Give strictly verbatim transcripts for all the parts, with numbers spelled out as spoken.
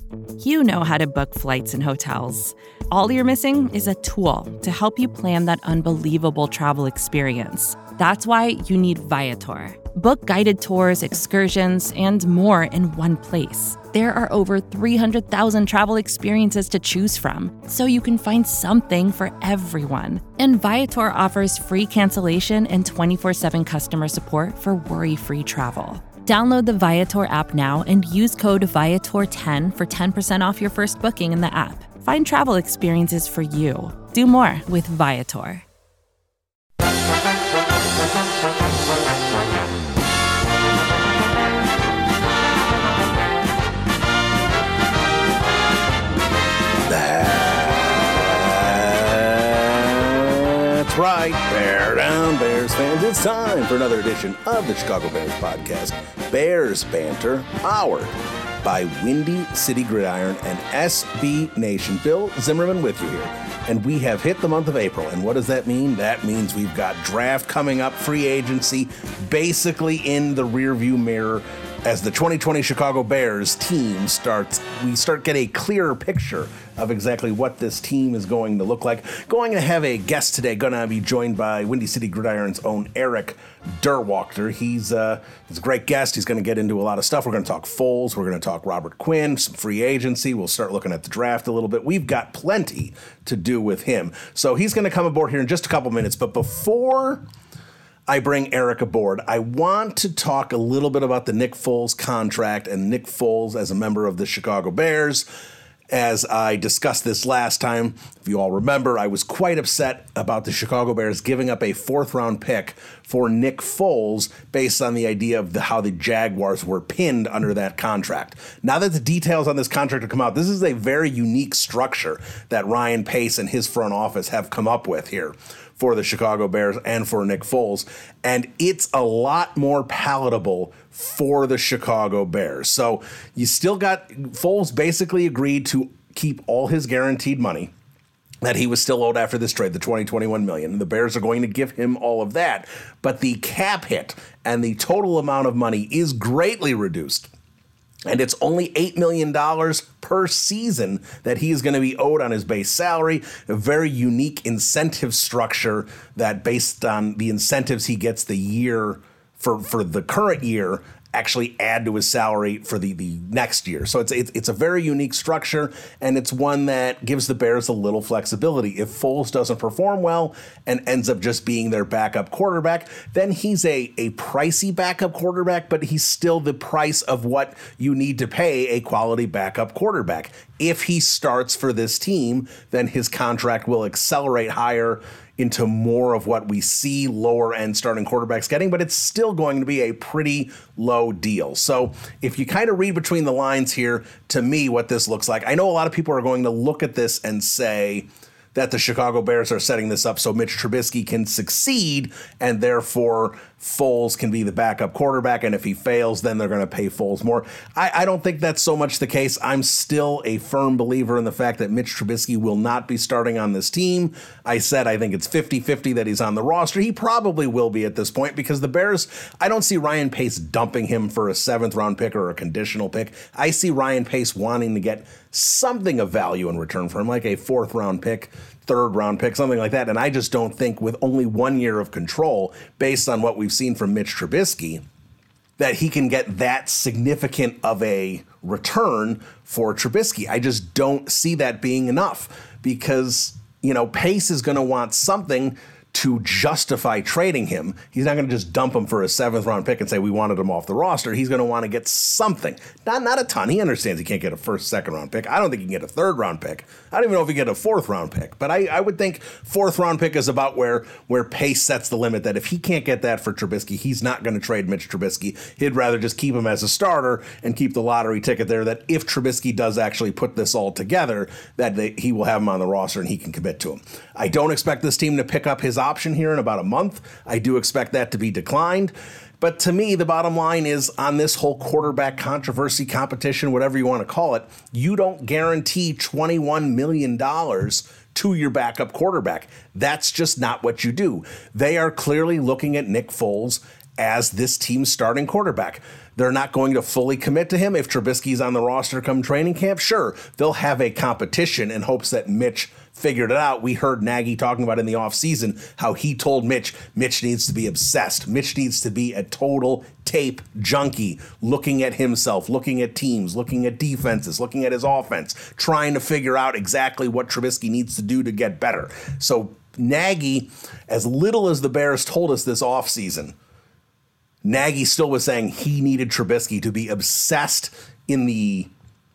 You know how to book flights and hotels. All you're missing is a tool to help you plan that unbelievable travel experience. That's why you need Viator. Book guided tours, excursions, and more in one place. There are over three hundred thousand travel experiences to choose from, so you can find something for everyone. And Viator offers free cancellation and twenty-four seven customer support for worry-free travel. Download the Viator app now and use code Viator ten for ten percent off your first booking in the app. Find travel experiences for you. Do more with Viator. That's right, Bear Down Bears fans. It's time for another edition of the Chicago Bears podcast, Bears Banter, powered by Windy City Gridiron and S B Nation. Bill Zimmerman with you here. And we have hit the month of April. And what does that mean? That means we've got draft coming up, free agency, basically in the rearview mirror. As the twenty twenty Chicago Bears team starts, we start get a clearer picture of exactly what this team is going to look like. Going to have a guest today, going to be joined by Windy City Gridiron's own Eric Derwachter. He's, uh, he's a great guest. He's going to get into a lot of stuff. We're going to talk Foles. We're going to talk Robert Quinn, some free agency. We'll start looking at the draft a little bit. We've got plenty to do with him. So he's going to come aboard here in just a couple minutes. But before I bring Eric aboard, I want to talk a little bit about the Nick Foles contract and Nick Foles as a member of the Chicago Bears. As I discussed this last time, if you all remember, I was quite upset about the Chicago Bears giving up a fourth-round pick for Nick Foles based on the idea of the, how the Jaguars were pinned under that contract. Now that the details on this contract have come out, this is a very unique structure that Ryan Pace and his front office have come up with here for the Chicago Bears and for Nick Foles, and it's a lot more palatable for the Chicago Bears. So you still got, Foles basically agreed to keep all his guaranteed money that he was still owed after this trade, the twenty twenty-one million dollars. The Bears are going to give him all of that, but the cap hit and the total amount of money is greatly reduced. And it's only eight million dollars per season that he is going to be owed on his base salary. A very unique incentive structure that, based on the incentives he gets the year for, for the current year, actually add to his salary for the, the next year. So it's, it's it's a very unique structure, and it's one that gives the Bears a little flexibility. If Foles doesn't perform well and ends up just being their backup quarterback, then he's a, a pricey backup quarterback, but he's still the price of what you need to pay a quality backup quarterback. If he starts for this team, then his contract will accelerate higher into more of what we see lower end starting quarterbacks getting, but it's still going to be a pretty low deal. So if you kind of read between the lines here, to me, what this looks like, I know a lot of people are going to look at this and say that the Chicago Bears are setting this up so Mitch Trubisky can succeed, and therefore Foles can be the backup quarterback, and if he fails, then they're going to pay Foles more. I, I don't think that's so much the case. I'm still a firm believer in the fact that Mitch Trubisky will not be starting on this team. I said I think it's fifty-fifty that he's on the roster. He probably will be at this point because the Bears, I don't see Ryan Pace dumping him for a seventh-round pick or a conditional pick. I see Ryan Pace wanting to get something of value in return for him, like a fourth-round pick, third-round pick, something like that. And I just don't think with only one year of control, based on what we've seen from Mitch Trubisky, that he can get that significant of a return for Trubisky. I just don't see that being enough because, you know, Pace is going to want something to justify trading him. He's not going to just dump him for a seventh round pick and say we wanted him off the roster. He's going to want to get something. Not not a ton. He understands he can't get a first, second round pick. I don't think he can get a third round pick. I don't even know if he can get a fourth round pick. But I, I would think fourth round pick is about where, where Pace sets the limit, that if he can't get that for Trubisky, he's not going to trade Mitch Trubisky. He'd rather just keep him as a starter and keep the lottery ticket there, that if Trubisky does actually put this all together, that they, he will have him on the roster and he can commit to him. I don't expect this team to pick up his option here in about a month. I do expect that to be declined. But to me, the bottom line is, on this whole quarterback controversy, competition, whatever you want to call it, you don't guarantee twenty-one million dollars to your backup quarterback. That's just not what you do. They are clearly looking at Nick Foles as this team's starting quarterback. they're not going to fully commit to him. If Trubisky's on the roster come training camp, sure, they'll have a competition in hopes that Mitch figured it out. We heard Nagy talking about in the offseason how he told Mitch, Mitch needs to be obsessed. Mitch needs to be a total tape junkie, looking at himself, looking at teams, looking at defenses, looking at his offense, trying to figure out exactly what Trubisky needs to do to get better. So Nagy, as little as the Bears told us this offseason, Nagy still was saying he needed Trubisky to be obsessed in the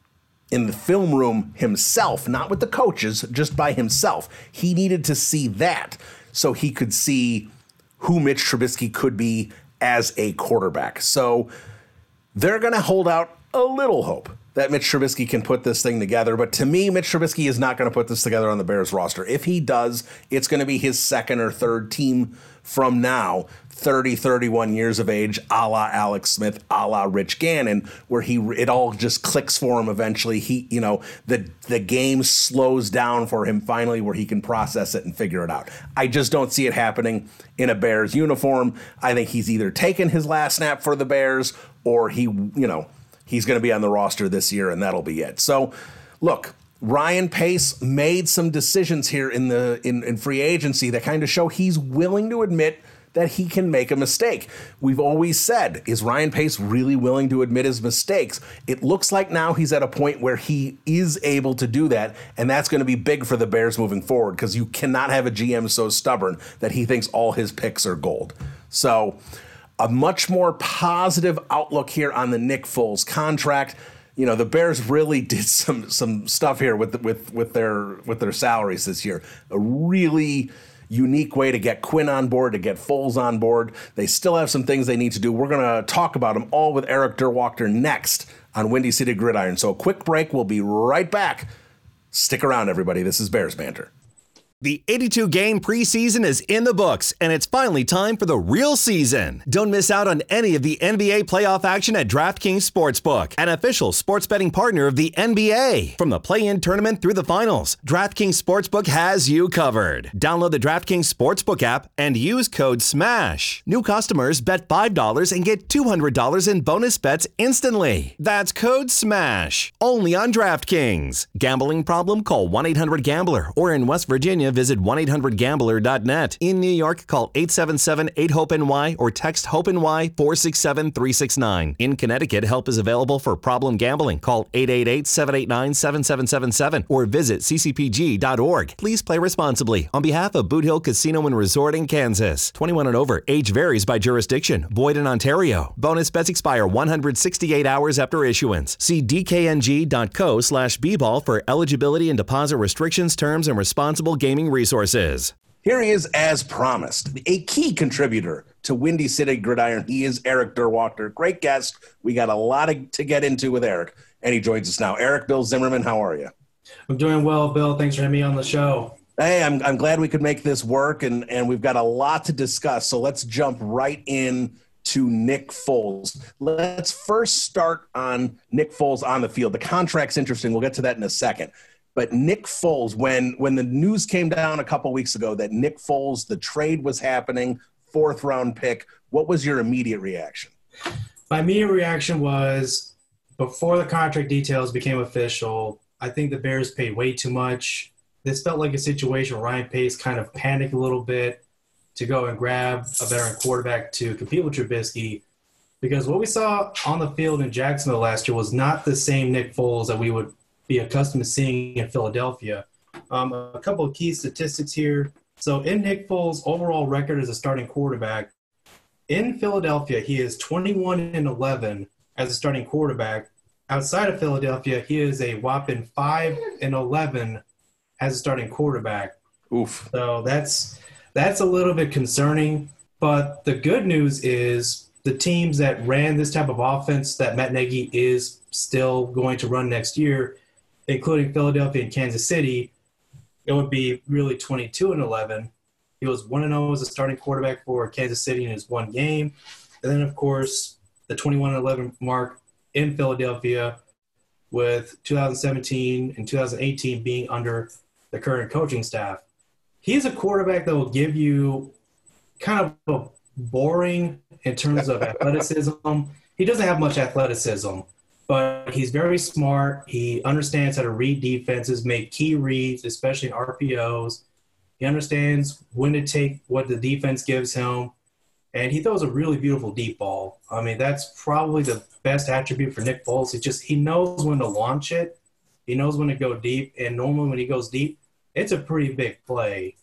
in the film room himself, not with the coaches, just by himself. He needed to see that so he could see who Mitch Trubisky could be as a quarterback. So they're going to hold out a little hope that Mitch Trubisky can put this thing together. But to me, Mitch Trubisky is not going to put this together on the Bears roster. If he does, it's going to be his second or third team from now, thirty, thirty-one years of age, a la Alex Smith, a la Rich Gannon, where he it all just clicks for him eventually. He, you know, the the game slows down for him finally where he can process it and figure it out. I just don't see it happening in a Bears uniform. I think he's either taken his last snap for the Bears or he, you know, he's going to be on the roster this year and that'll be it. So, look, Ryan Pace made some decisions here in the in, in free agency that kind of show he's willing to admit that he can make a mistake. We've always said, is Ryan Pace really willing to admit his mistakes? It looks like now he's at a point where he is able to do that, and that's going to be big for the Bears moving forward because you cannot have a G M so stubborn that he thinks all his picks are gold. So a much more positive outlook here on the Nick Foles contract. You know, the Bears really did some some stuff here with with with their with their salaries this year. A really unique way to get Quinn on board, to get Foles on board. They still have some things they need to do. We're going to talk about them all with Eric Derwachter next on Windy City Gridiron. So a quick break. We'll be right back. Stick around, everybody. This is Bears Banter. The eighty-two game preseason is in the books, and it's finally time for the real season. Don't miss out on any of the N B A playoff action at DraftKings Sportsbook, an official sports betting partner of the N B A. From the play-in tournament through the finals, DraftKings Sportsbook has you covered. Download the DraftKings Sportsbook app and use code SMASH. New customers bet five dollars and get two hundred dollars in bonus bets instantly. That's code SMASH. Only on DraftKings. Gambling problem? Call one eight hundred gambler, or in West Virginia, visit one eight hundred gambler dot net. In New York, call eight seven seven eight hope N Y or text HOPE-NY four six seven three six nine. In Connecticut, help is available for problem gambling. Call eight eight eight seven eight nine seven seven seven seven or visit c c p g dot org. Please play responsibly. On behalf of Boot Hill Casino and Resort in Kansas. twenty-one and over. Age varies by jurisdiction. Void in Ontario. Bonus bets expire one hundred sixty-eight hours after issuance. See d k n g dot co slash b ball for eligibility and deposit restrictions, terms, and responsible gaming resources. Here he is, as promised, a key contributor to Windy City Gridiron. He is Eric Derwachter. Great guest. We got a lot of, to get into with Eric, and he joins us now. Eric, Bill Zimmerman, how are you? I'm doing well, Bill. Thanks for having me on the show. Hey, I'm I'm glad we could make this work, and, and we've got a lot to discuss. So let's jump right in to Nick Foles. Let's first start on Nick Foles on the field. The contract's interesting. We'll get to that in a second. But Nick Foles, when when the news came down a couple weeks ago that Nick Foles, the trade was happening, fourth round pick, what was your immediate reaction? My immediate reaction was, before the contract details became official, I think the Bears paid way too much. This felt like a situation where Ryan Pace kind of panicked a little bit to go and grab a veteran quarterback to compete with Trubisky, because what we saw on the field in Jacksonville last year was not the same Nick Foles that we would be accustomed to seeing in Philadelphia. Um, a couple of key statistics here. So in Nick Foles' overall record as a starting quarterback, in Philadelphia, he is twenty-one and eleven as a starting quarterback. Outside of Philadelphia, he is a whopping five and eleven as a starting quarterback. Oof. So that's that's a little bit concerning. But the good news is the teams that ran this type of offense that Matt Nagy is still going to run next year, including Philadelphia and Kansas City, it would be really twenty-two and eleven. He was one and oh as a starting quarterback for Kansas City in his one game. And then, of course, the twenty-one and eleven mark in Philadelphia, with two thousand seventeen and two thousand eighteen being under the current coaching staff. He's a quarterback that will give you kind of a boring in terms of athleticism. he doesn't have much athleticism, but he's very smart. He understands how to read defenses, make key reads, especially in R P Os. He understands when to take what the defense gives him, and he throws a really beautiful deep ball. I mean, that's probably the best attribute for Nick Foles. It's just he knows when to launch it. He knows when to go deep, and normally when he goes deep, it's a pretty big play.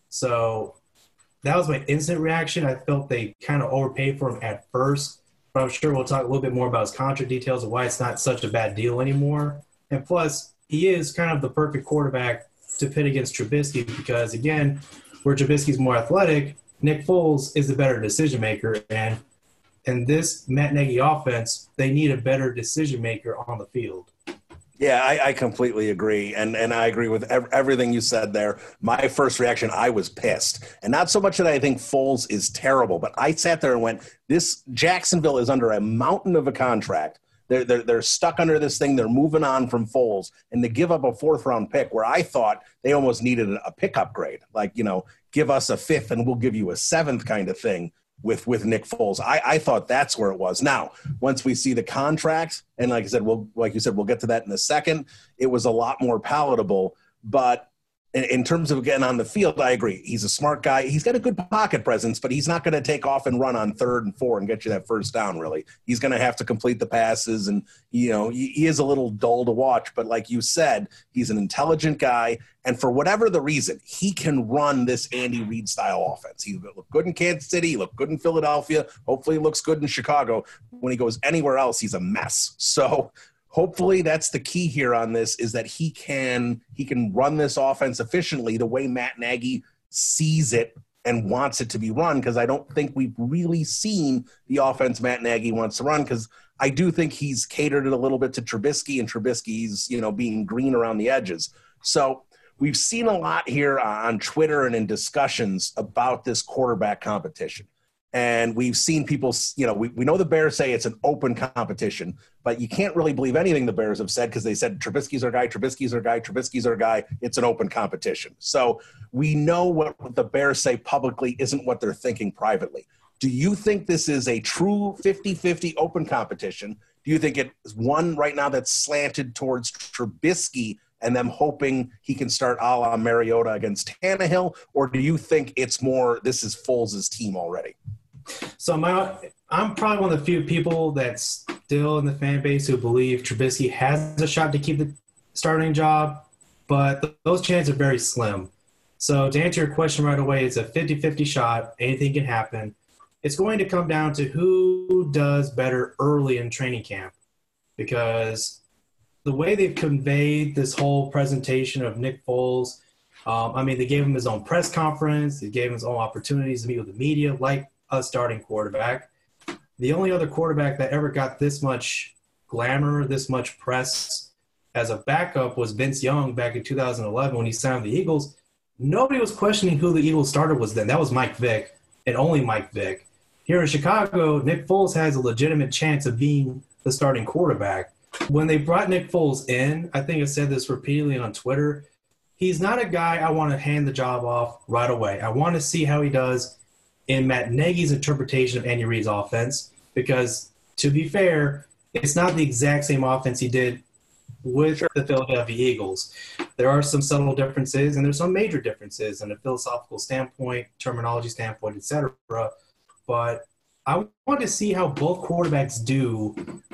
So that was my instant reaction. I felt they kind of overpaid for him at first, but I'm sure we'll talk a little bit more about his contract details and why it's not such a bad deal anymore. And plus, he is kind of the perfect quarterback to pit against Trubisky because, again, where Trubisky's more athletic, Nick Foles is the better decision maker. And in this Matt Nagy offense, they need a better decision maker on the field. Yeah, I, I completely agree, and and I agree with ev- everything you said there. My first reaction, I was pissed, and not so much that I think Foles is terrible, but I sat there and went, "This Jacksonville is under a mountain of a contract. They're they're they're stuck under this thing. They're moving on from Foles, and to give up a fourth round pick, where I thought they almost needed a, a pick upgrade, like you know, give us a fifth and we'll give you a seventh kind of thing." With with Nick Foles, I, I thought that's where it was. Now, once we see the contract, and like I said, we'll like you said, we'll get to that in a second. It was a lot more palatable. But in, in terms of getting on the field, I agree. He's a smart guy. He's got a good pocket presence, but he's not going to take off and run on third and four and get you that first down. Really, he's going to have to complete the passes, and you know he, he is a little dull to watch. But like you said, he's an intelligent guy. And for whatever the reason, he can run this Andy Reid style offense. He looked good in Kansas City. He looked good in Philadelphia. Hopefully he looks good in Chicago. When he goes anywhere else, he's a mess. So hopefully that's the key here on this is that he can he can run this offense efficiently the way Matt Nagy sees it and wants it to be run, because I don't think we've really seen the offense Matt Nagy wants to run, because I do think he's catered it a little bit to Trubisky, and Trubisky's, you know, being green around the edges. So we've seen a lot here on Twitter and in discussions about this quarterback competition. And we've seen people, you know, we, we know the Bears say it's an open competition, but you can't really believe anything the Bears have said because they said Trubisky's our guy, Trubisky's our guy, Trubisky's our guy. It's an open competition. So we know what the Bears say publicly isn't what they're thinking privately. Do you think this is a true fifty-fifty open competition? Do you think it's one right now that's slanted towards Trubisky and them hoping he can start a la Mariota against Tannehill? Or do you think it's more this is Foles' team already? So my, I'm probably one of the few people that's still in the fan base who believe Trubisky has a shot to keep the starting job, but th- those chances are very slim. So to answer your question right away, it's a fifty-fifty shot. Anything can happen. It's going to come down to who does better early in training camp, because the way they've conveyed this whole presentation of Nick Foles, um, I mean, they gave him his own press conference. They gave him his own opportunities to meet with the media, like a starting quarterback. The only other quarterback that ever got this much glamour, this much press as a backup was Vince Young back in two thousand eleven when he signed with the Eagles. Nobody was questioning who the Eagles starter was then. That was Mike Vick, and only Mike Vick. Here in Chicago, Nick Foles has a legitimate chance of being the starting quarterback. When they brought Nick Foles in, I think I said this repeatedly on Twitter, he's not a guy I want to hand the job off right away. I want to see how he does in Matt Nagy's interpretation of Andy Reid's offense, because, to be fair, it's not the exact same offense he did with the Philadelphia Eagles. There are some subtle differences, and there's some major differences in a philosophical standpoint, terminology standpoint, et cetera. But I want to see how both quarterbacks do,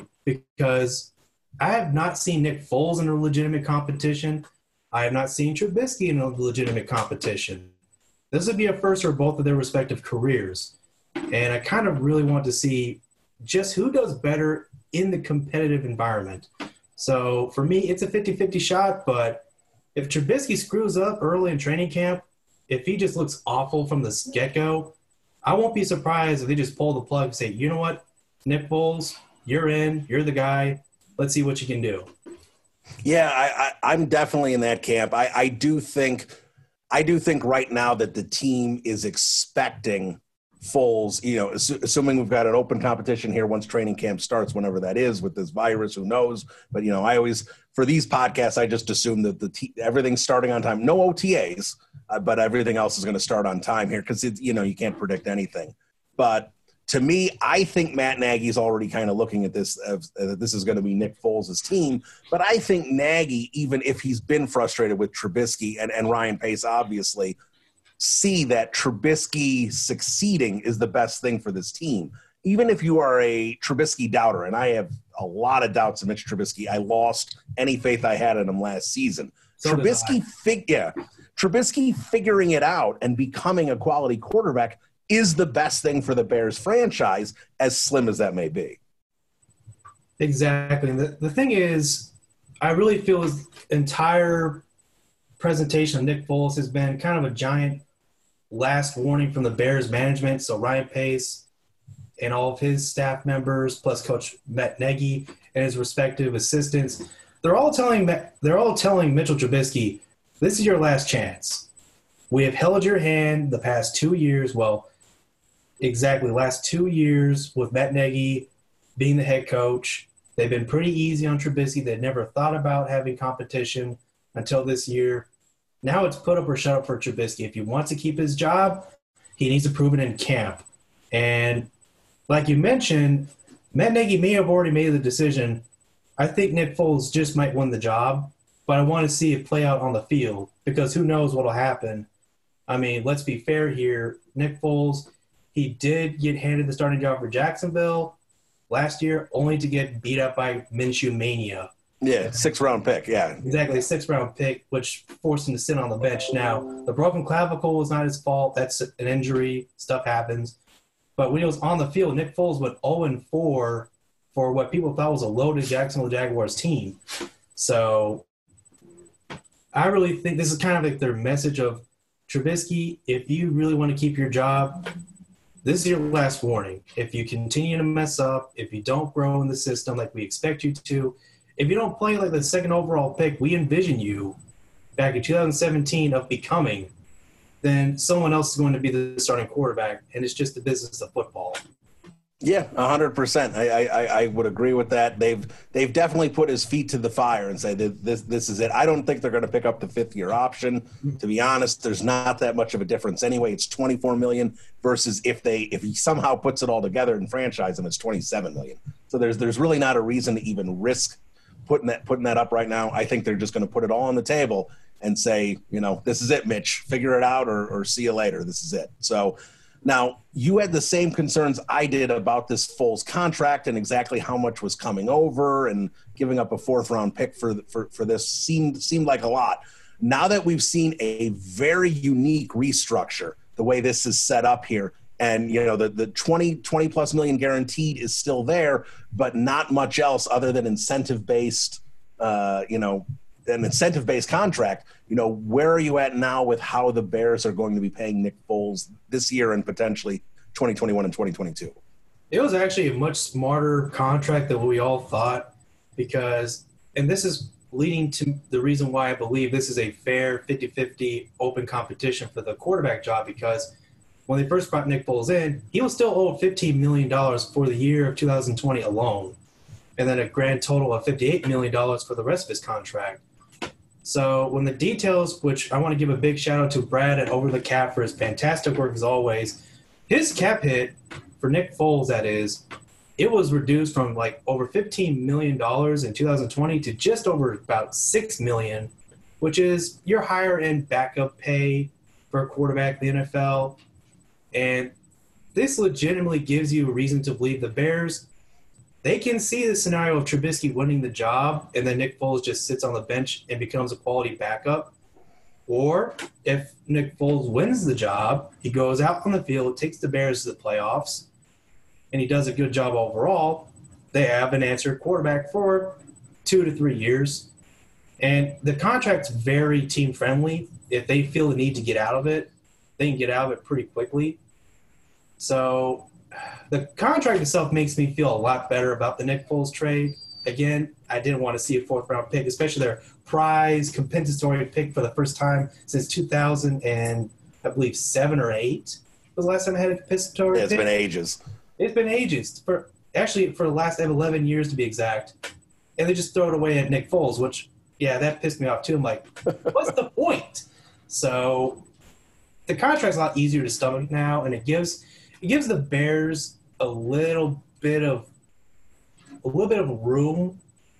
because I have not seen Nick Foles in a legitimate competition. I have not seen Trubisky in a legitimate competition. This would be a first for both of their respective careers. And I kind of really want to see just who does better in the competitive environment. So for me, it's a fifty-fifty shot, but if Trubisky screws up early in training camp, if he just looks awful from the get-go, I won't be surprised if they just pull the plug and say, you know what, Nick Foles, you're in, you're the guy, let's see what you can do. Yeah, I, I, I'm definitely in that camp. I, I do think I do think right now that the team is expecting Foles, you know, assu- assuming we've got an open competition here once training camp starts, whenever that is, with this virus, who knows? But, you know, I always, for these podcasts, I just assume that the t- everything's starting on time. No O T As, uh, but everything else is going to start on time here because, you know, you can't predict anything. But to me, I think Matt Nagy's already kind of looking at this as uh, this is going to be Nick Foles' team. But I think Nagy, even if he's been frustrated with Trubisky and, and Ryan Pace, obviously, see that Trubisky succeeding is the best thing for this team. Even if you are a Trubisky doubter, and I have a lot of doubts in Mitch Trubisky, I lost any faith I had in him last season. So Trubisky, fig- yeah, Trubisky figuring it out and becoming a quality quarterback is the best thing for the Bears franchise, as slim as that may be. Exactly. The, the thing is, I really feel his entire presentation of Nick Foles has been kind of a giant last warning from the Bears management. So Ryan Pace and all of his staff members, plus Coach Matt Nagy and his respective assistants, they're all telling they're all telling Mitchell Trubisky, this is your last chance. We have held your hand the past two years. Well, exactly, last two years with Matt Nagy being the head coach. They've been pretty easy on Trubisky. They never thought about having competition until this year. Now it's put up or shut up for Trubisky. If he wants to keep his job, he needs to prove it in camp. And like you mentioned, Matt Nagy may have already made the decision. I think Nick Foles just might win the job, but I want to see it play out on the field because who knows what will happen. I mean, let's be fair here. Nick Foles, he did get handed the starting job for Jacksonville last year, only to get beat up by Minshew Mania. Yeah, six-round pick, yeah. Exactly, a six-round pick, which forced him to sit on the bench. Now, the broken clavicle was not his fault. That's an injury. Stuff happens. But when he was on the field, Nick Foles went oh and four for what people thought was a loaded Jacksonville Jaguars team. So I really think this is kind of like their message of, Trubisky, if you really want to keep your job, this is your last warning. If you continue to mess up, if you don't grow in the system like we expect you to, if you don't play like the second overall pick we envision you back in two thousand seventeen of becoming, then someone else is going to be the starting quarterback, and it's just the business of football. Yeah, one hundred percent. I, I I would agree with that. They've they've definitely put his feet to the fire and said this this is it. I don't think they're going to pick up the fifth year option. To be honest, there's not that much of a difference anyway. It's twenty-four million dollars versus if they if he somehow puts it all together and franchise him, it's twenty-seven million dollars. So there's there's really not a reason to even risk putting that putting that up right now. I think they're just going to put it all on the table and say, you know, this is it, Mitch. Figure it out or or see you later. This is it. So. Now, you had the same concerns I did about this Foles contract and exactly how much was coming over, and giving up a fourth-round pick for, for, for this seemed seemed like a lot. Now that we've seen a very unique restructure, the way this is set up here, and you know the, the twenty, twenty plus million guaranteed is still there, but not much else other than incentive-based, uh, you know, an incentive-based contract, you know, where are you at now with how the Bears are going to be paying Nick Foles this year and potentially twenty twenty-one and twenty twenty-two? It was actually a much smarter contract than we all thought because, and this is leading to the reason why I believe this is a fair fifty-fifty open competition for the quarterback job, because when they first brought Nick Foles in, he was still owed fifteen million dollars for the year of two thousand twenty alone, and then a grand total of fifty-eight million dollars for the rest of his contract. So when the details, which I want to give a big shout out to Brad at Over the Cap for his fantastic work as always, his cap hit for Nick Foles, that is, it was reduced from like over fifteen million dollars in two thousand twenty to just over about six million dollars, which is your higher end backup pay for a quarterback in the N F L. And this legitimately gives you a reason to believe the Bears, they can see the scenario of Trubisky winning the job and then Nick Foles just sits on the bench and becomes a quality backup. Or if Nick Foles wins the job, he goes out on the field, takes the Bears to the playoffs, and he does a good job overall, they have an answer quarterback for two to three years. And the contract's very team-friendly. If they feel the need to get out of it, they can get out of it pretty quickly. So the contract itself makes me feel a lot better about the Nick Foles trade. Again, I didn't want to see a fourth-round pick, especially their prize compensatory pick for the first time since two thousand and I believe seven or eight was the last time I had a compensatory yeah, it's pick. It's been ages. It's been ages. For actually, for the last eleven years to be exact. And they just throw it away at Nick Foles, which, yeah, that pissed me off too. I'm like, what's the point? So the contract's a lot easier to stomach now, and it gives – It gives the Bears a little bit of a little bit of room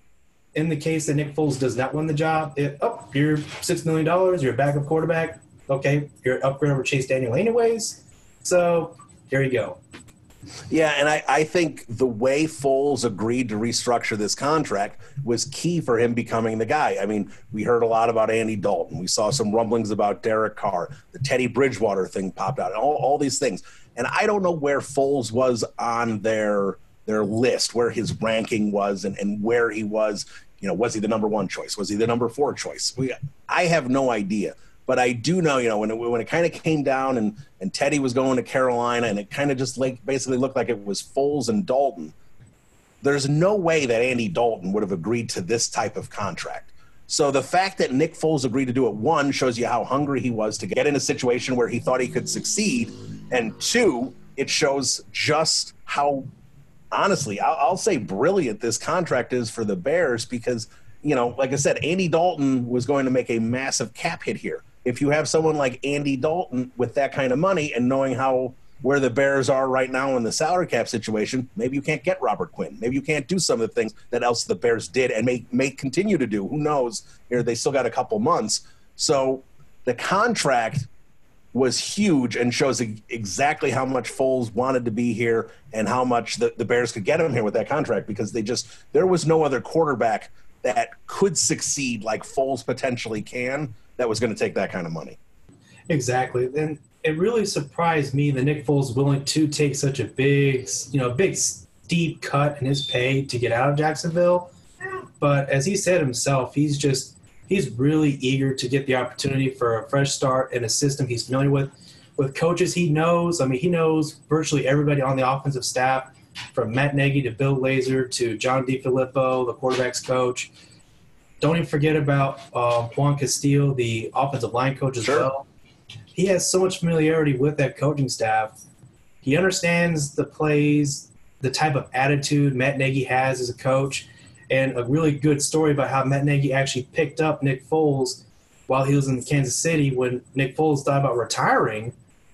in the case that Nick Foles does not win the job. It, oh, you're six million dollars, you're a backup quarterback. Okay, you're an upgrade over Chase Daniel anyways. So there you go. Yeah, and I, I think the way Foles agreed to restructure this contract was key for him becoming the guy. I mean, we heard a lot about Andy Dalton. We saw some rumblings about Derek Carr. The Teddy Bridgewater thing popped out, all, all these things. And I don't know where Foles was on their their list, where his ranking was and, and where he was. You know, was he the number one choice? Was he the number four choice? We, I have no idea. But I do know, you know, when it, when it kind of came down and, and Teddy was going to Carolina and it kind of just like basically looked like it was Foles and Dalton, there's no way that Andy Dalton would have agreed to this type of contract. So the fact that Nick Foles agreed to do it, one, shows you how hungry he was to get in a situation where he thought he could succeed. And two, it shows just how, honestly, I'll, I'll say brilliant this contract is for the Bears because, you know, like I said, Andy Dalton was going to make a massive cap hit here. If you have someone like Andy Dalton with that kind of money and knowing how where the Bears are right now in the salary cap situation, maybe you can't get Robert Quinn. Maybe you can't do some of the things that else the Bears did and may, may continue to do. Who knows? Here they still got a couple months. So the contract was huge and shows exactly how much Foles wanted to be here and how much the, the Bears could get him here with that contract because they just there was no other quarterback that could succeed like Foles potentially can that was going to take that kind of money. Exactly. And it really surprised me that Nick Foles was willing to take such a big, you know, big steep cut in his pay to get out of Jacksonville. But as he said himself, he's just he's really eager to get the opportunity for a fresh start in a system he's familiar with, with coaches he knows. I mean, he knows virtually everybody on the offensive staff, from Matt Nagy to Bill Lazor to John DeFilippo, the quarterback's coach. Don't even forget about uh, Juan Castillo, the offensive line coach as sure. well. He has so much familiarity with that coaching staff. He understands the plays, the type of attitude Matt Nagy has as a coach, and a really good story about how Matt Nagy actually picked up Nick Foles while he was in Kansas City when Nick Foles thought about retiring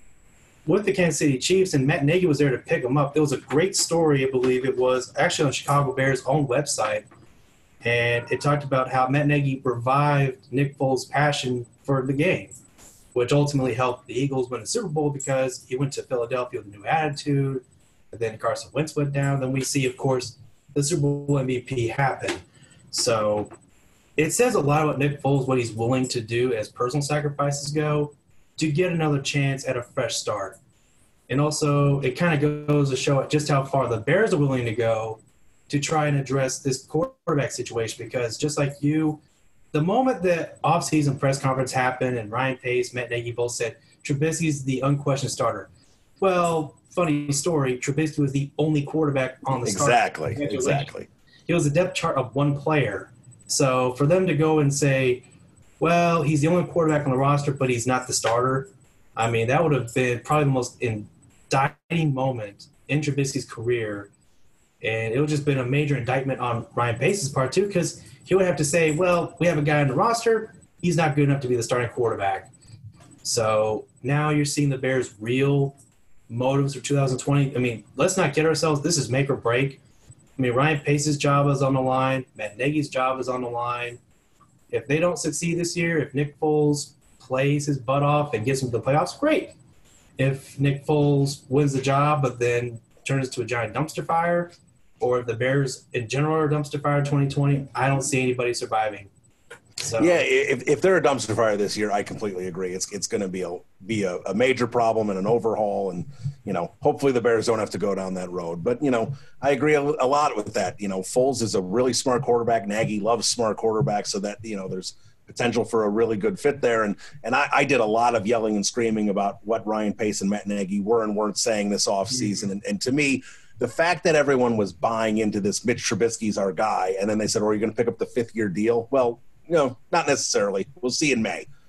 with the Kansas City Chiefs, and Matt Nagy was there to pick him up. It was a great story, I believe it was, actually on Chicago Bears' own website. And it talked about how Matt Nagy revived Nick Foles' passion for the game, which ultimately helped the Eagles win the Super Bowl because he went to Philadelphia with a new attitude. And then Carson Wentz went down. Then we see, of course, the Super Bowl M V P happen. So it says a lot about Nick Foles, what he's willing to do as personal sacrifices go to get another chance at a fresh start. And also it kind of goes to show just how far the Bears are willing to go to try and address this quarterback situation because just like you, the moment the offseason press conference happened and Ryan Pace, Matt Nagy both said Trubisky's the unquestioned starter. Well, funny story, Trubisky was the only quarterback on the exactly, starter. Exactly. He was a depth chart of one player. So for them to go and say, well, he's the only quarterback on the roster, but he's not the starter, I mean, that would have been probably the most indicting moment in Trubisky's career. And it would just been a major indictment on Ryan Pace's part, too, because he would have to say, well, we have a guy on the roster. He's not good enough to be the starting quarterback. So now you're seeing the Bears' real motives for two thousand twenty. I mean, let's not get ourselves – this is make or break. I mean, Ryan Pace's job is on the line. Matt Nagy's job is on the line. If they don't succeed this year, if Nick Foles plays his butt off and gets into the playoffs, great. If Nick Foles wins the job but then turns into a giant dumpster fire – or if the Bears in general are a dumpster fire in twenty twenty, I don't see anybody surviving. So. Yeah, if, if they're a dumpster fire this year, I completely agree. It's it's going to be a be a, a major problem and an overhaul, and you know, hopefully the Bears don't have to go down that road. But you know, I agree a, a lot with that. You know, Foles is a really smart quarterback. Nagy loves smart quarterbacks, so that you know, there's potential for a really good fit there. And and I, I did a lot of yelling and screaming about what Ryan Pace and Matt Nagy were and weren't saying this offseason. Mm-hmm. And, and to me, the fact that everyone was buying into this Mitch Trubisky's our guy, and then they said, oh, are you going to pick up the fifth-year deal? Well, you know, not necessarily. We'll see in May.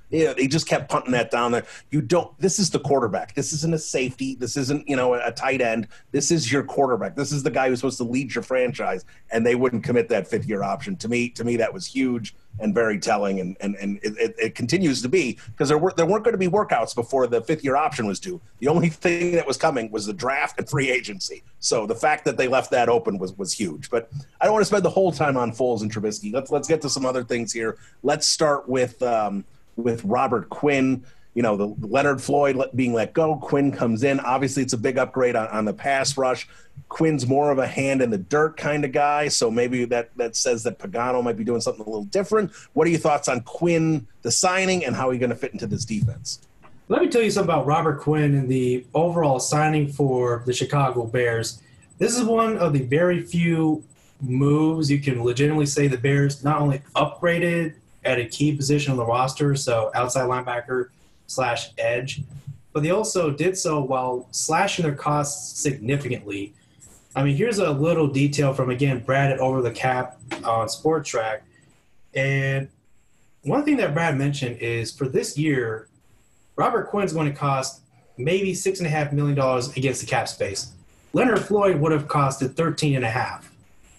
You know, they just kept punting that down there. You don't. This is the quarterback. This isn't a safety. This isn't, you know, a tight end. This is your quarterback. This is the guy who's supposed to lead your franchise, and they wouldn't commit that fifth year option. To me, to me, that was huge and very telling, and and and it, it continues to be, because there were there weren't going to be workouts before the fifth year option was due. The only thing that was coming was the draft and free agency. So the fact that they left that open was was huge. But I don't want to spend the whole time on Foles and Trubisky. Let's let's get to some other things here. Let's start with. Um, with Robert Quinn, you know, the Leonard Floyd being let go. Quinn comes in. Obviously, it's a big upgrade on, on the pass rush. Quinn's more of a hand in the dirt kind of guy, so maybe that, that says that Pagano might be doing something a little different. What are your thoughts on Quinn, the signing, and how he's going to fit into this defense? Let me tell you something about Robert Quinn and the overall signing for the Chicago Bears. This is one of the very few moves you can legitimately say the Bears not only upgraded at a key position on the roster, so outside linebacker slash edge, but they also did so while slashing their costs significantly. I mean, here's a little detail from, again, Brad at Over the Cap on Sports Track. And one thing that Brad mentioned is for this year, Robert Quinn's going to cost maybe six point five million dollars against the cap space. Leonard Floyd would have costed thirteen point five.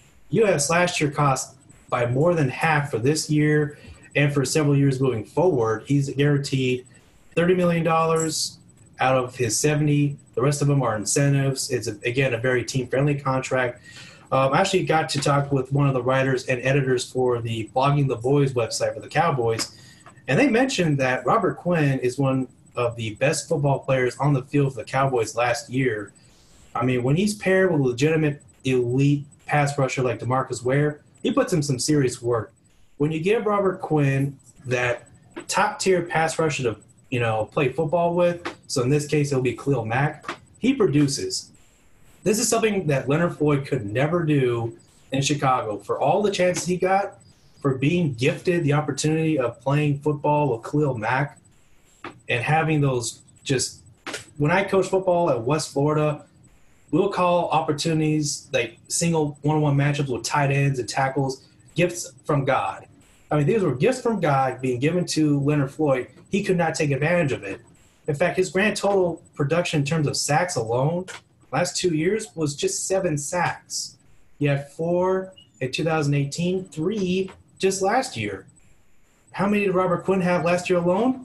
U S last year cost by more than half for this year, and for several years moving forward. He's guaranteed thirty million dollars out of his seventy. The rest of them are incentives. It's, a, again, a very team-friendly contract. Um, I actually got to talk with one of the writers and editors for the Blogging the Boys website for the Cowboys, and they mentioned that Robert Quinn is one of the best football players on the field for the Cowboys last year. I mean, when he's paired with a legitimate elite pass rusher like DeMarcus Ware, he puts in some serious work. When you give Robert Quinn that top-tier pass rusher to, you know, play football with, so in this case it'll be Khalil Mack, he produces. This is something that Leonard Floyd could never do in Chicago. For all the chances he got, for being gifted the opportunity of playing football with Khalil Mack and having those just – when I coached football at West Florida, we'll call opportunities like single one-on-one matchups with tight ends and tackles gifts from God. I mean, these were gifts from God being given to Leonard Floyd. He could not take advantage of it. In fact, his grand total production in terms of sacks alone last two years was just seven sacks. He had four in two thousand eighteen, three just last year. How many did Robert Quinn have last year alone?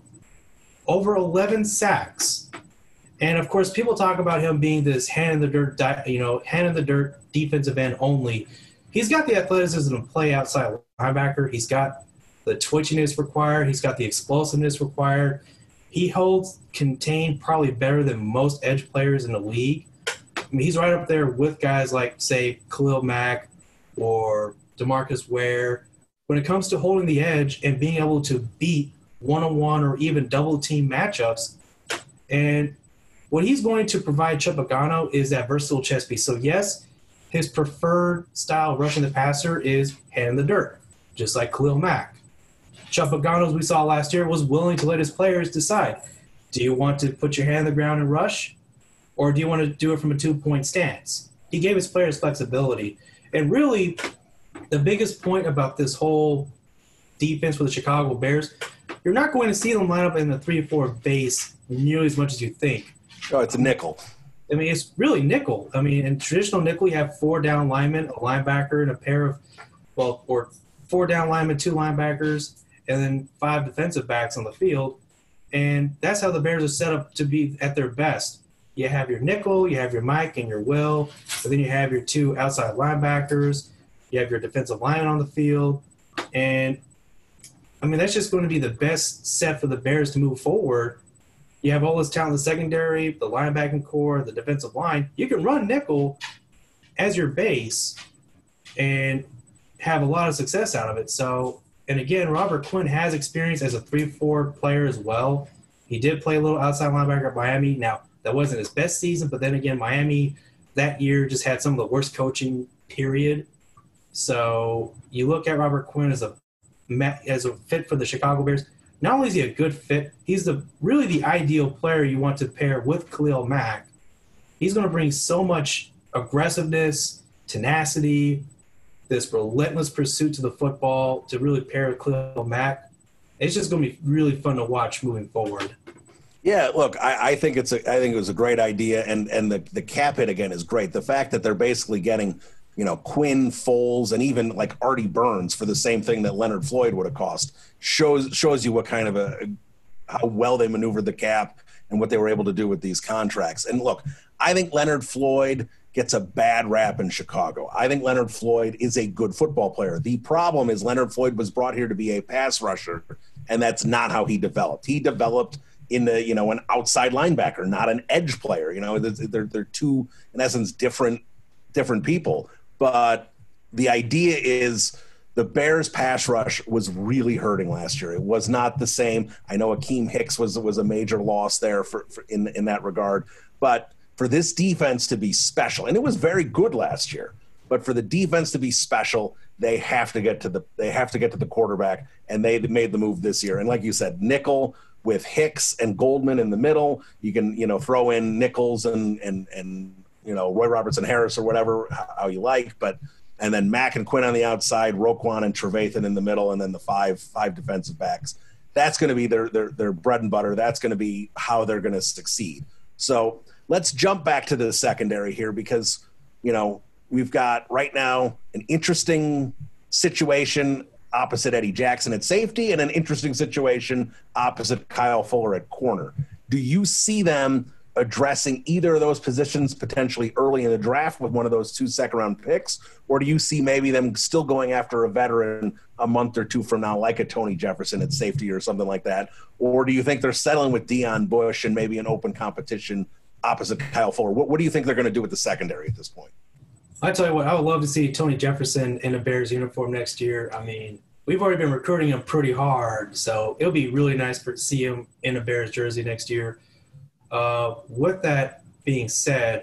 Over eleven sacks. And, of course, people talk about him being this hand in the dirt, you know, hand in the dirt defensive end only. He's got the athleticism to play outside linebacker. He's got the twitchiness required. He's got the explosiveness required. He holds contained probably better than most edge players in the league. I mean, he's right up there with guys like, say, Khalil Mack or DeMarcus Ware. When it comes to holding the edge and being able to beat one-on-one or even double-team matchups, and what he's going to provide Chuck Pagano is that versatile chess piece. So, yes, his preferred style rushing the passer is hand in the dirt, just like Khalil Mack. Chuck Pagano, as we saw last year, was willing to let his players decide, do you want to put your hand on the ground and rush, or do you want to do it from a two-point stance? He gave his players flexibility. And really, the biggest point about this whole defense for the Chicago Bears, you're not going to see them line up in the three four base nearly as much as you think. Oh, it's a nickel. I mean, it's really nickel. I mean, in traditional nickel, you have four down linemen, a linebacker, and a pair of, well, or four down linemen, two linebackers, and then five defensive backs on the field. And that's how the Bears are set up to be at their best. You have your nickel, you have your Mike and your Will, but then you have your two outside linebackers, you have your defensive lineman on the field. And, I mean, that's just going to be the best set for the Bears to move forward. You have all this talent in the secondary, the linebacking core, the defensive line. You can run nickel as your base and have a lot of success out of it. So, and again, Robert Quinn has experience as a three four player as well. He did play a little outside linebacker at Miami. Now, that wasn't his best season, but then again, Miami that year just had some of the worst coaching, period. So you look at Robert Quinn as a as a fit for the Chicago Bears. Not only is he a good fit, he's the really the ideal player you want to pair with Khalil Mack. He's going to bring so much aggressiveness, tenacity, this relentless pursuit to the football to really pair with Khalil Mack. it's just going to be really fun to watch moving forward. Yeah, look, I, I think it's a, I think it was a great idea, and and the the cap hit again is great. The fact that they're basically getting, you know, Quinn, Foles, and even like Artie Burns for the same thing that Leonard Floyd would have cost shows shows you what kind of a how well they maneuvered the cap and what they were able to do with these contracts. And look, I think Leonard Floyd gets a bad rap in Chicago. I think Leonard Floyd is a good football player. The problem is Leonard Floyd was brought here to be a pass rusher, and that's not how he developed. He developed in the, you know, an outside linebacker, not an edge player. You know, they're, they're two, in essence, different different people. But the idea is the Bears pass rush was really hurting last year. It was not the same. I know Akeem Hicks was was a major loss there for, for in in that regard. But for this defense to be special, and it was very good last year, but for the defense to be special, they have to get to the they have to get to the quarterback, and they made the move this year. And like you said, nickel with Hicks and Goldman in the middle. You can, you know, throw in Nichols and and and you know, Roy Robertson Harris or whatever, how you like, but and then Mack and Quinn on the outside, Roquan and Trevathan in the middle, and then the five five defensive backs. That's going to be their their their bread and butter. That's going to be how they're going to succeed. So let's jump back to the secondary here, because, you know, we've got right now an interesting situation opposite Eddie Jackson at safety and an interesting situation opposite Kyle Fuller at corner. Do you see them addressing either of those positions potentially early in the draft with one of those two second-round picks, or do you see maybe them still going after a veteran a month or two from now, like a Tony Jefferson at safety or something like that? Or do you think they're settling with Deion Bush and maybe an open competition opposite Kyle Fuller? What, what do you think they're going to do with the secondary at this point? I tell you what, I would love to see Tony Jefferson in a Bears uniform next year. I mean, we've already been recruiting him pretty hard, so it'll be really nice for to see him in a Bears jersey next year. Uh, with that being said,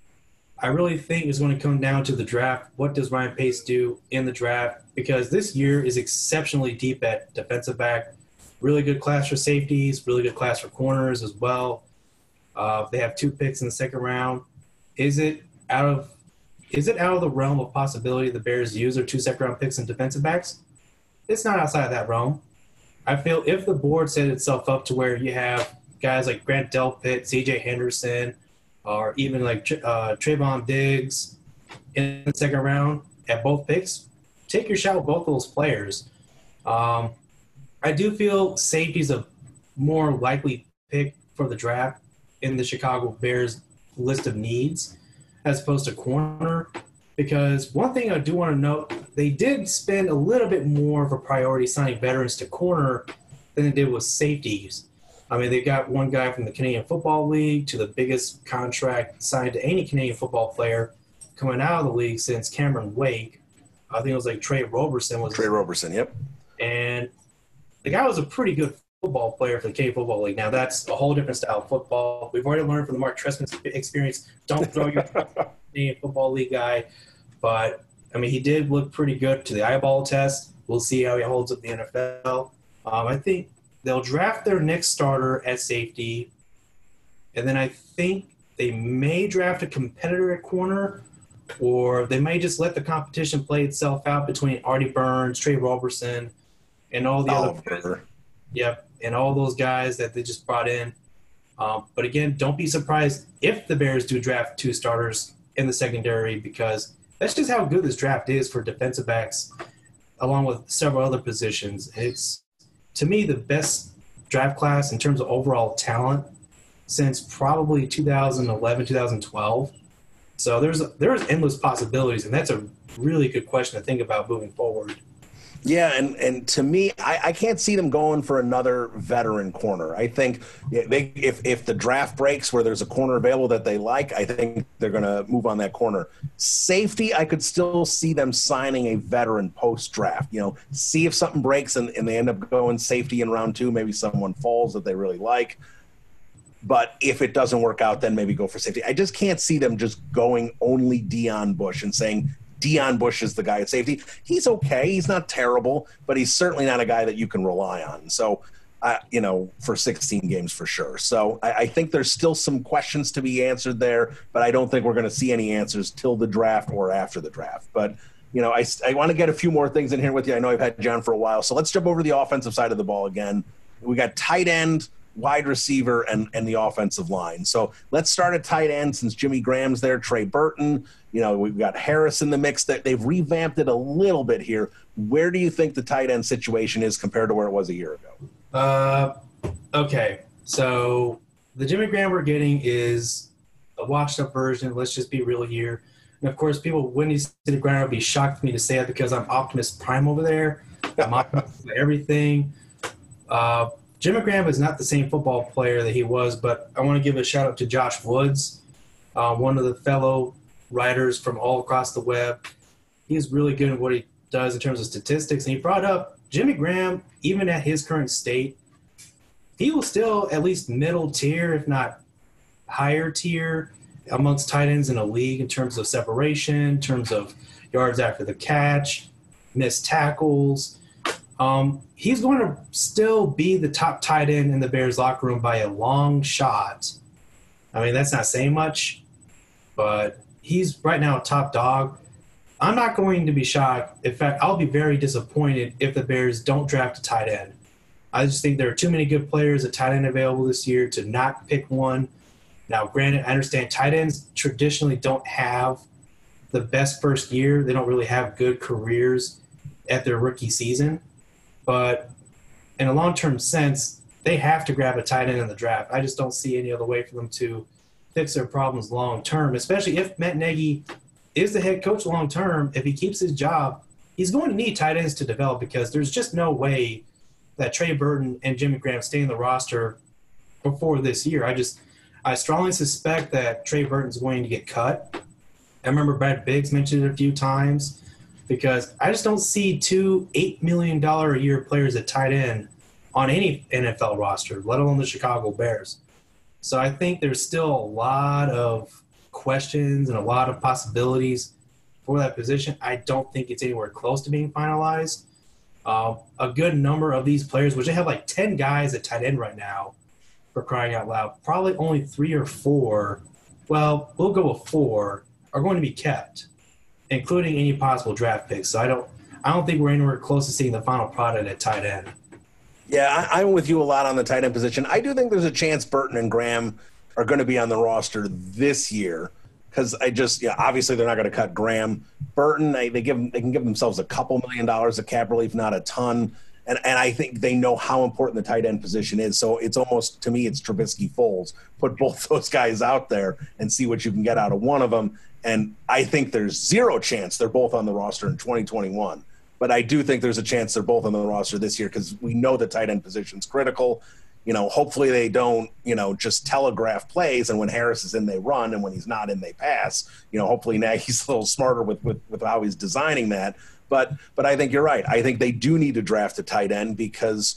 I really think it's going to come down to the draft. What does Ryan Pace do in the draft? Because this year is exceptionally deep at defensive back. Really good class for safeties, really good class for corners as well. Uh, they have two picks in the second round. Is it out of is it out of the realm of possibility the Bears use their two second round picks in defensive backs? It's not outside of that realm. I feel if the board set itself up to where you have guys like Grant Delpit, C J Henderson, or even like uh, Trayvon Diggs in the second round at both picks, take your shot with both those players. Um, I do feel safety's a more likely pick for the draft in the Chicago Bears list of needs as opposed to corner, because one thing I do want to note, they did spend a little bit more of a priority signing veterans to corner than they did with safeties. I mean, they got one guy from the Canadian Football League to the biggest contract signed to any Canadian football player coming out of the league since Cameron Wake. I think it was like Trey Roberson. Was Trey Roberson, yep. And the guy was a pretty good football player for the Canadian Football League. Now, that's a whole different style of football. We've already learned from the Mark Trestman experience, don't throw your Canadian Football League guy. But, I mean, he did look pretty good to the eyeball test. We'll see how he holds up the N F L. Um, I think they'll draft their next starter at safety, and then I think they may draft a competitor at corner, or they may just let the competition play itself out between Artie Burns, Trey Roberson, and all the Oliver. other Yep, and all those guys that they just brought in. Um, but again, don't be surprised if the Bears do draft two starters in the secondary, because that's just how good this draft is for defensive backs, along with several other positions. It's, to me, the best draft class in terms of overall talent since probably two thousand eleven, two thousand twelve. So there's there's endless possibilities, and that's a really good question to think about moving forward. Yeah, and, and to me, I, I can't see them going for another veteran corner. I think they, if if the draft breaks where there's a corner available that they like, I think they're going to move on that corner. Safety, I could still see them signing a veteran post-draft. You know, see if something breaks and, and they end up going safety in round two. Maybe someone falls that they really like. But if it doesn't work out, then maybe go for safety. I just can't see them just going only Deion Bush and saying – Deion Bush is the guy at safety. He's okay. He's not terrible, but he's certainly not a guy that you can rely on. So, uh, you know, for sixteen games for sure. So I, I think there's still some questions to be answered there, but I don't think we're going to see any answers till the draft or after the draft. But you know, I, I want to get a few more things in here with you. I know I've had John for a while. So let's jump over to the offensive side of the ball again. We got tight end, wide receiver, and, and the offensive line. So let's start at tight end since Jimmy Graham's there, Trey Burton. You know, we've got Harris in the mix. That they've revamped it a little bit here. Where do you think the tight end situation is compared to where it was a year ago? Uh, okay. So the Jimmy Graham we're getting is a washed-up version. Let's just be real here. And, of course, people, when you see the ground, would be shocked for me to say that because I'm Optimus Prime over there. I'm Optimus for everything. Uh, Jimmy Graham is not the same football player that he was, but I want to give a shout-out to Josh Woods, uh, one of the fellow writers from all across the web. He's really good at what he does in terms of statistics. And he brought up Jimmy Graham, even at his current state, he was still at least middle tier, if not higher tier, amongst tight ends in the league in terms of separation, in terms of yards after the catch, missed tackles. Um, he's going to still be the top tight end in the Bears locker room by a long shot. I mean, that's not saying much, but he's right now a top dog. I'm not going to be shocked. In fact, I'll be very disappointed if the Bears don't draft a tight end. I just think there are too many good players at tight end available this year to not pick one. Now, granted, I understand tight ends traditionally don't have the best first year. They don't really have good careers at their rookie season. But in a long-term sense, they have to grab a tight end in the draft. I just don't see any other way for them to fix their problems long-term, especially if Matt Nagy is the head coach long-term. If he keeps his job, he's going to need tight ends to develop because there's just no way that Trey Burton and Jimmy Graham stay in the roster before this year. I just – I strongly suspect that Trey Burton's going to get cut. I remember Brad Biggs mentioned it a few times because I just don't see two eight million dollars a year players at tight end on any N F L roster, let alone the Chicago Bears. So I think there's still a lot of questions and a lot of possibilities for that position. I don't think it's anywhere close to being finalized. Uh, a good number of these players, which they have like ten guys at tight end right now, for crying out loud, probably only three or four, well, we'll go with four, are going to be kept, including any possible draft picks. So I don't I don't think we're anywhere close to seeing the final product at tight end. Yeah, I, I'm with you a lot on the tight end position. I do think there's a chance Burton and Graham are going to be on the roster this year because I just, yeah, obviously they're not going to cut Graham. Burton, they, they, give, they can give themselves a couple million dollars of cap relief, not a ton. And and I think they know how important the tight end position is. So it's almost, to me, it's Trubisky Foles. Put both those guys out there and see what you can get out of one of them. And I think there's zero chance they're both on the roster in twenty twenty-one. But I do think there's a chance they're both on the roster this year because we know the tight end position is critical. You know, hopefully they don't, you know, just telegraph plays and when Harris is in, they run, and when he's not in, they pass. You know, hopefully Nagy's a little smarter with, with, with how he's designing that. But but I think you're right. I think they do need to draft a tight end because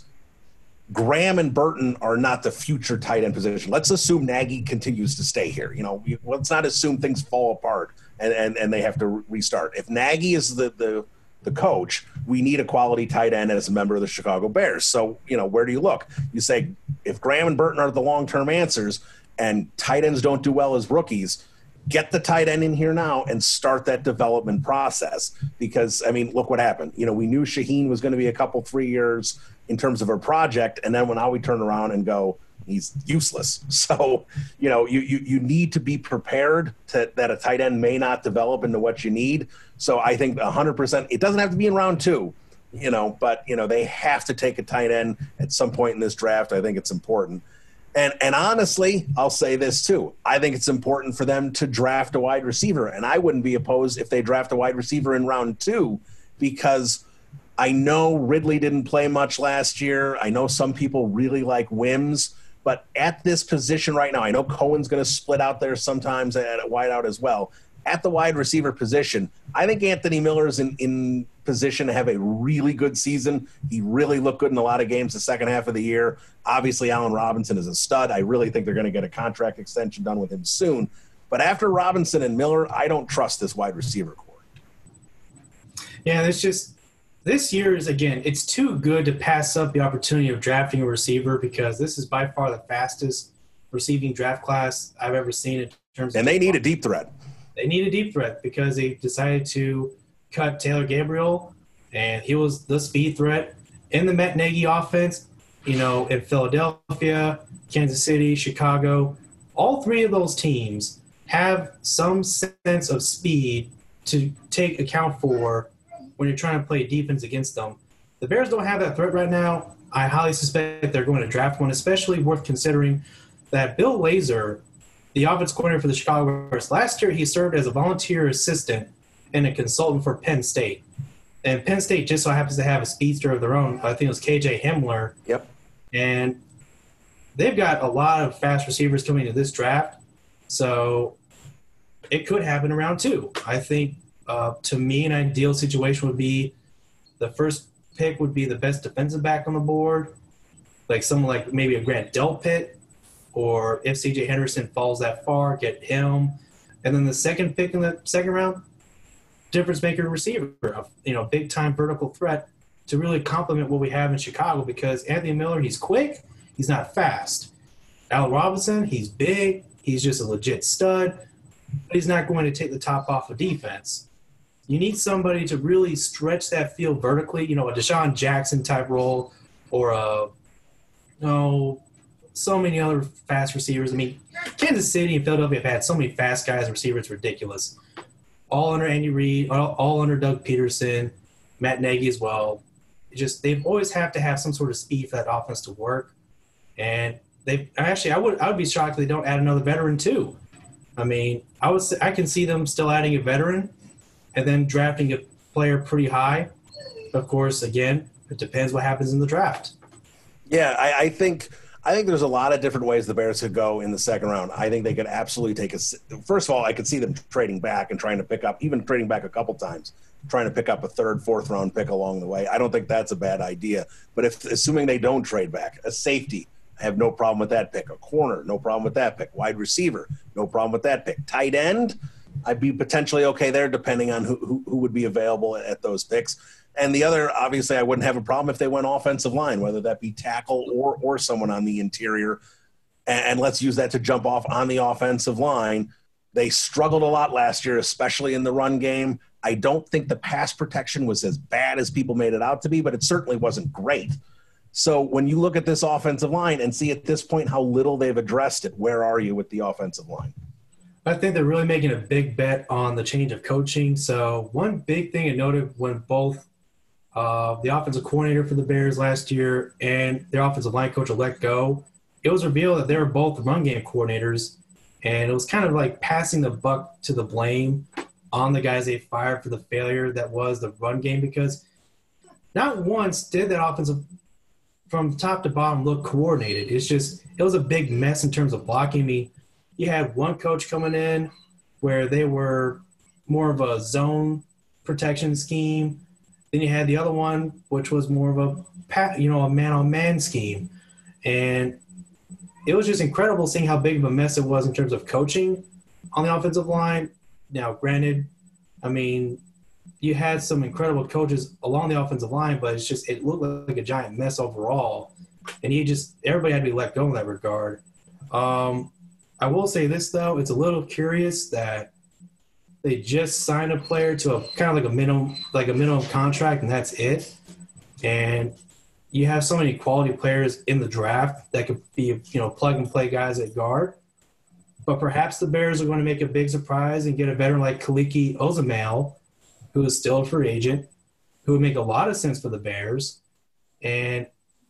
Graham and Burton are not the future tight end position. Let's assume Nagy continues to stay here. You know, let's not assume things fall apart and, and, and they have to restart. If Nagy is the, the the coach, we need a quality tight end as a member of the Chicago Bears. So, you know, where do you look? You say if Graham and Burton are the long-term answers and tight ends don't do well as rookies, get the tight end in here now and start that development process because, I mean, look what happened. You know, we knew Shaheen was going to be a couple, three years in terms of a project, and then when now we turn around and go, he's useless. So, you know, you you, you need to be prepared to, that a tight end may not develop into what you need. So I think one hundred percent, it doesn't have to be in round two, you know, but, you know, they have to take a tight end at some point in this draft. I think it's important. And and honestly, I'll say this too. I think it's important for them to draft a wide receiver. And I wouldn't be opposed if they draft a wide receiver in round two because I know Ridley didn't play much last year. I know some people really like Wims. But at this position right now, I know Cohen's going to split out there sometimes at a wideout as well. At the wide receiver position, I think Anthony Miller is in, in position to have a really good season. He really looked good in a lot of games the second half of the year. Obviously, Allen Robinson is a stud. I really think they're going to get a contract extension done with him soon. But after Robinson and Miller, I don't trust this wide receiver core. Yeah, it's just this year is, again, it's too good to pass up the opportunity of drafting a receiver because this is by far the fastest receiving draft class I've ever seen in terms of – And they need a deep threat. They need a deep threat because they decided to cut Taylor Gabriel, and he was the speed threat in the Matt Nagy offense. You know, in Philadelphia, Kansas City, Chicago, all three of those teams have some sense of speed to take account for when you're trying to play defense against them. The Bears don't have that threat right now. I highly suspect they're going to draft one, especially worth considering that Bill Lazor, the offense coordinator for the Chicago Bears, last year he served as a volunteer assistant and a consultant for Penn State. And Penn State just so happens to have a speedster of their own. I think it was K J Himmler. Yep. And they've got a lot of fast receivers coming into this draft. So it could happen in round two. I think, uh, to me, an ideal situation would be the first pick would be the best defensive back on the board, like someone like maybe a Grant Delpit, or if C J Henderson falls that far, get him. And then the second pick in the second round, difference maker receiver, you know, big time vertical threat to really complement what we have in Chicago, because Anthony Miller, he's quick, he's not fast. Al Robinson, he's big, he's just a legit stud, but he's not going to take the top off of defense. You need somebody to really stretch that field vertically, you know, a Deshaun Jackson type role, or a, you know, so many other fast receivers. I mean, Kansas City and Philadelphia have had so many fast guys and receivers, it's ridiculous. All under Andy Reid, all, all under Doug Peterson, Matt Nagy as well. It just they've always have to have some sort of speed for that offense to work. And they actually, I would I would be shocked if they don't add another veteran too. I mean, I was I can see them still adding a veteran and then drafting a player pretty high. Of course, again, it depends what happens in the draft. Yeah, I, I think I think there's a lot of different ways the Bears could go in the second round. I think they could absolutely take a – first of all, I could see them trading back and trying to pick up – even trading back a couple times, trying to pick up a third, fourth-round pick along the way. I don't think that's a bad idea. But if assuming they don't trade back, a safety, I have no problem with that pick. A corner, no problem with that pick. Wide receiver, no problem with that pick. Tight end, I'd be potentially okay there depending on who, who, who would be available at those picks. And the other, obviously, I wouldn't have a problem if they went offensive line, whether that be tackle or or someone on the interior. And, and let's use that to jump off on the offensive line. They struggled a lot last year, especially in the run game. I don't think the pass protection was as bad as people made it out to be, but it certainly wasn't great. So when you look at this offensive line and see at this point how little they've addressed it, where are you with the offensive line? I think they're really making a big bet on the change of coaching. So one big thing I noted when both Uh, the offensive coordinator for the Bears last year and their offensive line coach will let go, it was revealed that they were both run game coordinators, and it was kind of like passing the buck to the blame on the guys they fired for the failure that was the run game, because not once did that offensive from top to bottom look coordinated. It's just it was a big mess in terms of blocking. I mean, you had one coach coming in where they were more of a zone protection scheme. Then you had the other one, which was more of a, you know, a man-on-man scheme. And it was just incredible seeing how big of a mess it was in terms of coaching on the offensive line. Now, granted, I mean, you had some incredible coaches along the offensive line, but it's just it looked like a giant mess overall. And you just – everybody had to be let go in that regard. Um, I will say this, though. It's a little curious that they just signed a player to a kind of like a minimum, like a minimum contract, and that's it. And you have so many quality players in the draft that could be, you know, plug and play guys at guard. But perhaps the Bears are going to make a big surprise and get a veteran like Kaliki Osamale, who is still a free agent, who would make a lot of sense for the Bears. And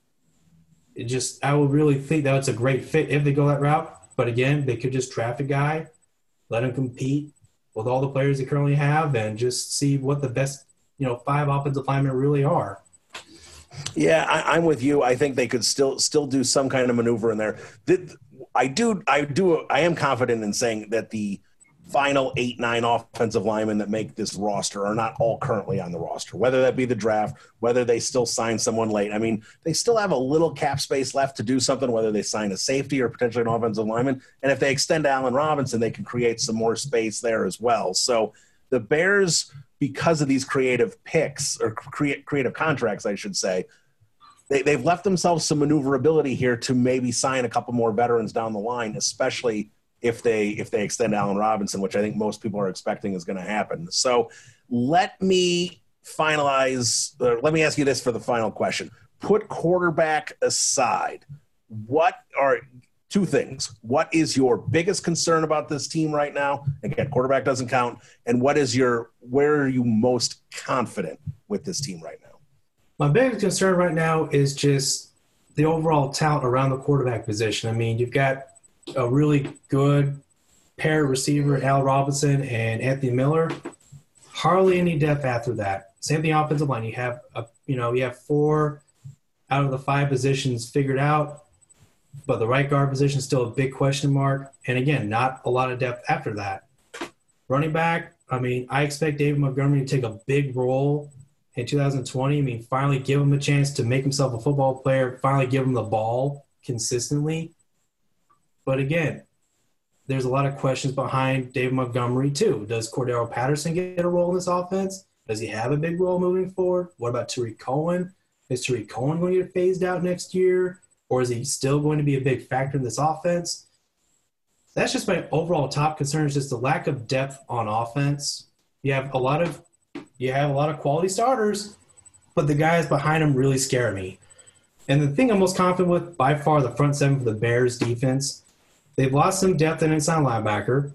it just, I would really think that it's a great fit if they go that route. But again, they could just draft a guy, let him compete with all the players they currently have, and just see what the best, you know, five offensive linemen really are. Yeah, I, I'm with you. I think they could still still do some kind of maneuver in there. The, I do, I do, I am confident in saying that the final eight, nine offensive linemen that make this roster are not all currently on the roster, whether that be the draft, whether they still sign someone late. I mean, they still have a little cap space left to do something, whether they sign a safety or potentially an offensive lineman. And if they extend Allen Robinson, they can create some more space there as well. So the Bears, because of these creative picks or create creative contracts, I should say, they, they've left themselves some maneuverability here to maybe sign a couple more veterans down the line, especially if they if they extend Allen Robinson, which I think most people are expecting is going to happen. So let me finalize. Uh, let me ask you this for the final question. Put quarterback aside. What are two things? What is your biggest concern about this team right now? Again, quarterback doesn't count. And what is your where are you most confident with this team right now? My biggest concern right now is just the overall talent around the quarterback position. I mean, you've got a really good pair receiver, Al Robinson and Anthony Miller. Hardly any depth after that. Same thing offensive line. You have a, you know, you have four out of the five positions figured out, but the right guard position is still a big question mark. And again, not a lot of depth after that. Running back, I mean, I expect David Montgomery to take a big role in two thousand twenty. I mean, finally give him a chance to make himself a football player, finally give him the ball consistently. But again, there's a lot of questions behind David Montgomery too. Does Cordero Patterson get a role in this offense? Does he have a big role moving forward? What about Tariq Cohen? Is Tariq Cohen going to get phased out next year? Or is he still going to be a big factor in this offense? That's just my overall top concern, is just the lack of depth on offense. You have a lot of you have a lot of quality starters, but the guys behind them really scare me. And the thing I'm most confident with, by far, the front seven for the Bears defense. They've lost some depth in inside linebacker,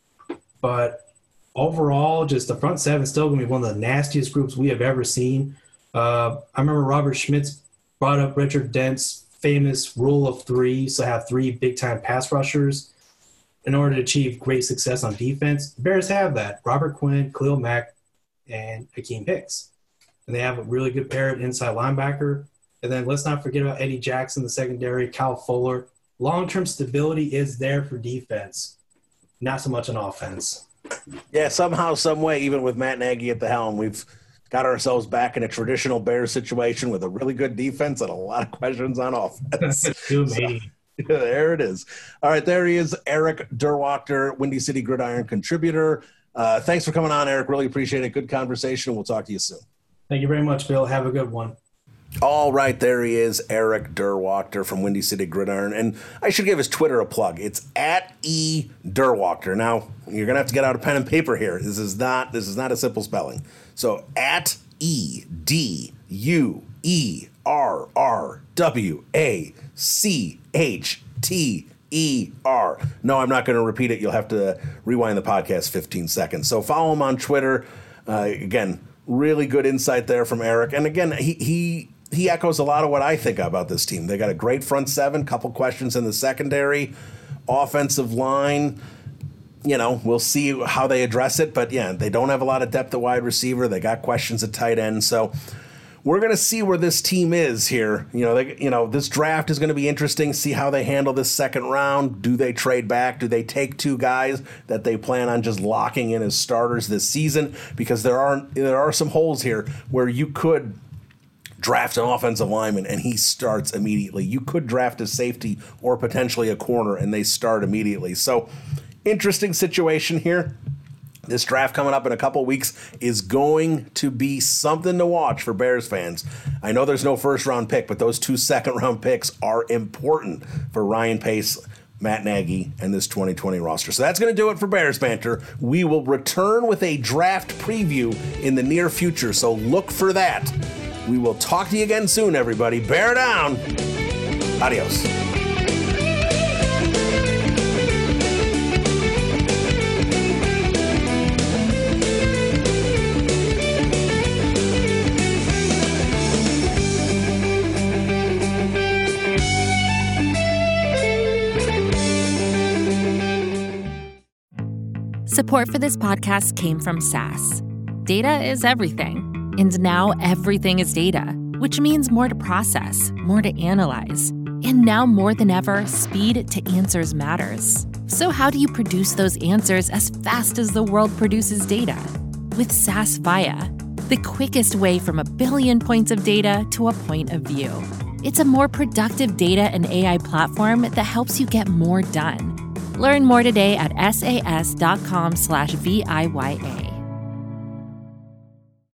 but overall, just the front seven is still going to be one of the nastiest groups we have ever seen. Uh, I remember Robert Schmitz brought up Richard Dent's famous rule of three, so have three big-time pass rushers in order to achieve great success on defense. The Bears have that. Robert Quinn, Khalil Mack, and Hakeem Hicks. And they have a really good pair at inside linebacker. And then let's not forget about Eddie Jackson, the secondary, Kyle Fuller. Long-term stability is there for defense, not so much on offense. Yeah, somehow, some way, even with Matt Nagy at the helm, we've got ourselves back in a traditional Bears situation with a really good defense and a lot of questions on offense. Too so, many. yeah, there it is. All right, there he is, Eric Derwachter, Windy City Gridiron contributor. Uh, thanks for coming on, Eric. Really appreciate it. Good conversation. We'll talk to you soon. Thank you very much, Bill. Have a good one. All right, there he is, Eric Derwachter from Windy City Gridiron. And I should give his Twitter a plug. It's at E Derwachter. Now, you're going to have to get out a pen and paper here. This is not this is not a simple spelling. So, at E D U E R R W A C H T E R. No, I'm not going to repeat it. You'll have to rewind the podcast fifteen seconds. So, follow him on Twitter. Uh, again, really good insight there from Eric. And again, he he he echoes a lot of what I think about this team. They got a great front seven, couple questions in the secondary, offensive line. You know, we'll see how they address it. But, yeah, they don't have a lot of depth at wide receiver. They got questions at tight end. So we're going to see where this team is here. You know, they, you know, this draft is going to be interesting. See how they handle this second round. Do they trade back? Do they take two guys that they plan on just locking in as starters this season? Because there are there are some holes here where you could draft an offensive lineman and he starts immediately. You could draft a safety or potentially a corner and they start immediately. So interesting situation here. This draft coming up in a couple weeks is going to be something to watch for Bears fans. I know there's no first-round pick, but those two second-round picks are important for Ryan Pace, Matt Nagy, and this twenty twenty roster. So that's going to do it for Bears Banter. We will return with a draft preview in the near future, so look for that. We will talk to you again soon, everybody. Bear down. Adios. Support for this podcast came from S A S. Data is everything. And now everything is data, which means more to process, more to analyze. And now more than ever, speed to answers matters. So how do you produce those answers as fast as the world produces data? With S A S Viya, the quickest way from a billion points of data to a point of view. It's a more productive data and A I platform that helps you get more done. Learn more today at sas.com slash V I Y A.